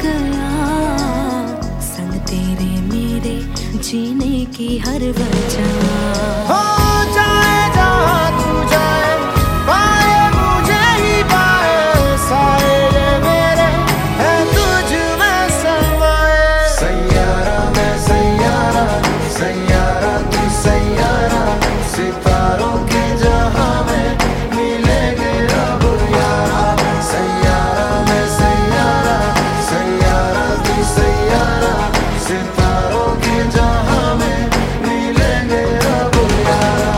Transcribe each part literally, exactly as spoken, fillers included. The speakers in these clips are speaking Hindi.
गया, संग तेरे मेरे जीने की हर वजह। हो जाए जहाँ तू जाए, पाए मुझे ही पाए, साए ये मेरे है तुझ में समाए। सैयारा मैं सैयारा, सैयारा तू सैयारा, सितारों के जहां में मिलेंगे अब यारा। सैयारा मैं सैयारा, सैयारा तू सैयारा, सितारों के जहां में मिलेंगे अब यारा।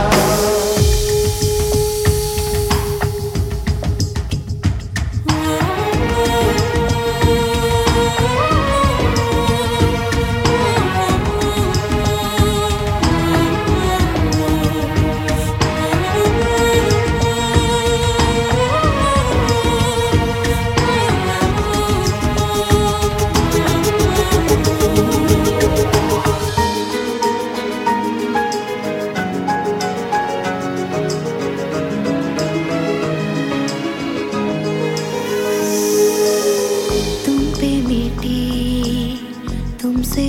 तुमसे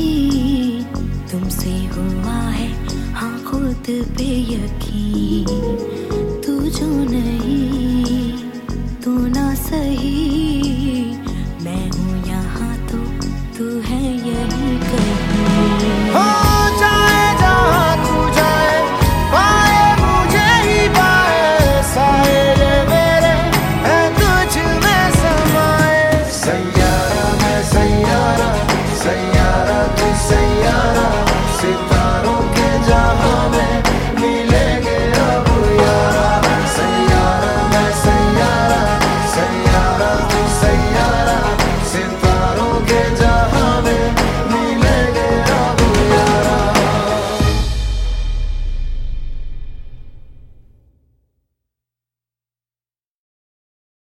बनी, तुमसे हुआ है हाँ खुद पे यकीन।